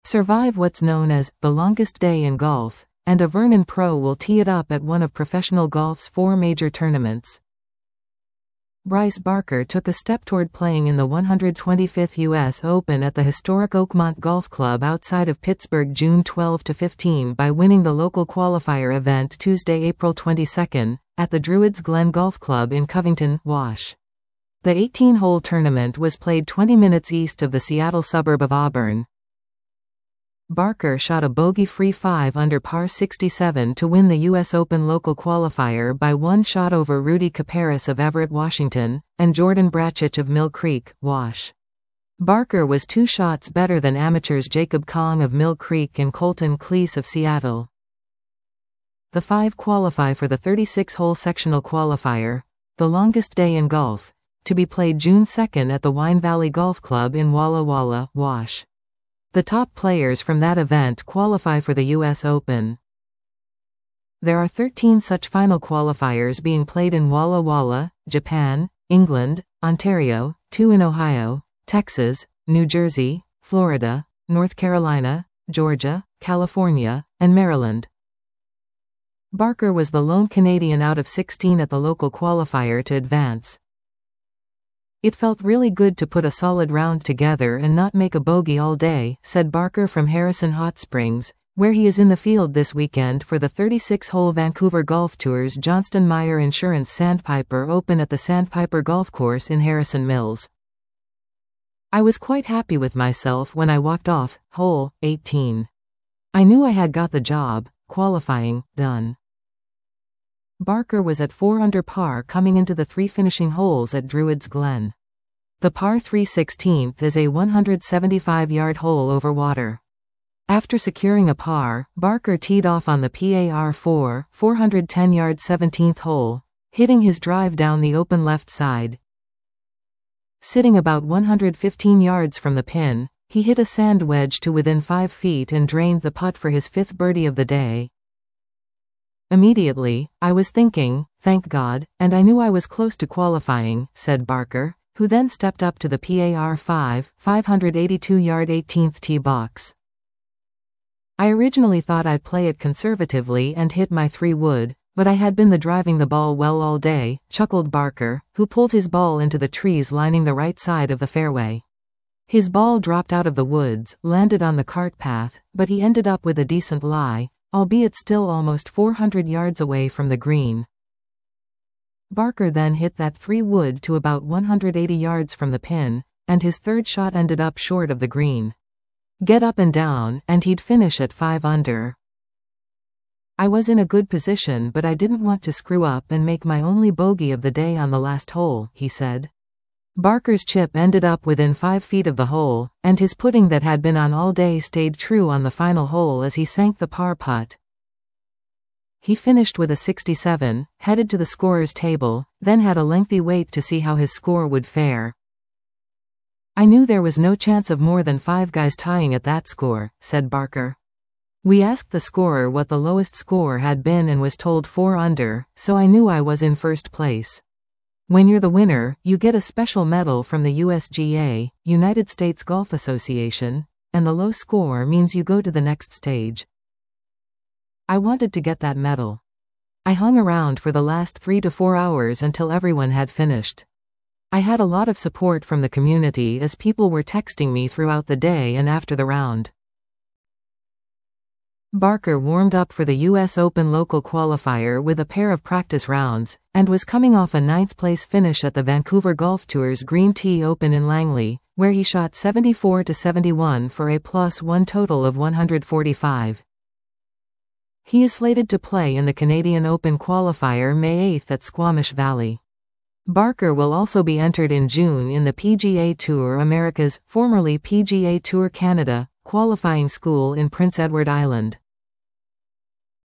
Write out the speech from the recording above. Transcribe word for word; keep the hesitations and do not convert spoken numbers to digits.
survive what's known as the longest day in golf, and a Vernon pro will tee it up at one of professional golf's four major tournaments. Bryce Barker took a step toward playing in the one hundred twenty-fifth U S Open at the historic Oakmont Golf Club outside of Pittsburgh June twelfth to fifteenth by winning the local qualifier event Tuesday, April twenty-second, at the Druids Glen Golf Club in Covington, Wash. The eighteen-hole tournament was played twenty minutes east of the Seattle suburb of Auburn. Barker shot a bogey-free five under par sixty-seven to win the U S Open local qualifier by one shot over Rudy Caparis of Everett, Washington, and Jordan Brachich of Mill Creek, Wash. Barker was two shots better than amateurs Jacob Kong of Mill Creek and Colton Cleese of Seattle. The five qualify for the thirty-six hole sectional qualifier, the longest day in golf, to be played June second at the Wine Valley Golf Club in Walla Walla, Wash. The top players from that event qualify for the U S Open. There are thirteen such final qualifiers being played in Walla Walla, Japan, England, Ontario, two in Ohio, Texas, New Jersey, Florida, North Carolina, Georgia, California, and Maryland. Barker was the lone Canadian out of sixteen at the local qualifier to advance. "It felt really good to put a solid round together and not make a bogey all day," said Barker from Harrison Hot Springs, where he is in the field this weekend for the thirty-six hole Vancouver Golf Tour's Johnston Meyer Insurance Sandpiper Open at the Sandpiper Golf Course in Harrison Mills. "I was quite happy with myself when I walked off hole eighteen. I knew I had got the job, qualifying, done." Barker was at four under par coming into the three finishing holes at Druids Glen. The par three sixteenth is a one hundred seventy-five yard hole over water. After securing a par, Barker teed off on the par four, four hundred ten yard seventeenth hole, hitting his drive down the open left side. Sitting about one hundred fifteen yards from the pin, he hit a sand wedge to within five feet and drained the putt for his fifth birdie of the day. "Immediately, I was thinking, thank God, and I knew I was close to qualifying," said Barker, who then stepped up to the par five, five hundred eighty-two yard eighteenth tee box. "I originally thought I'd play it conservatively and hit my three wood, but I had been the driving the ball well all day," chuckled Barker, who pulled his ball into the trees lining the right side of the fairway. His ball dropped out of the woods, landed on the cart path, but he ended up with a decent lie, albeit still almost four hundred yards away from the green. Barker then hit that three wood to about one hundred eighty yards from the pin, and his third shot ended up short of the green. Get up and down, and he'd finish at five under. "I was in a good position, but I didn't want to screw up and make my only bogey of the day on the last hole," he said. Barker's chip ended up within five feet of the hole, and his putting that had been on all day stayed true on the final hole as he sank the par putt. He finished with a sixty-seven, headed to the scorer's table, then had a lengthy wait to see how his score would fare. "I knew there was no chance of more than five guys tying at that score," said Barker. "We asked the scorer what the lowest score had been and was told four under, so I knew I was in first place. When you're the winner, you get a special medal from the U S G A, United States Golf Association, and the low score means you go to the next stage. I wanted to get that medal. I hung around for the last three to four hours until everyone had finished. I had a lot of support from the community as people were texting me throughout the day and after the round." Barker warmed up for the U S Open local qualifier with a pair of practice rounds, and was coming off a ninth-place finish at the Vancouver Golf Tour's Green Tea Open in Langley, where he shot seventy-four to seventy-one for a plus one total of one hundred forty-five. He is slated to play in the Canadian Open qualifier May eighth at Squamish Valley. Barker will also be entered in June in the P G A Tour Americas, formerly P G A Tour Canada, qualifying school in Prince Edward Island.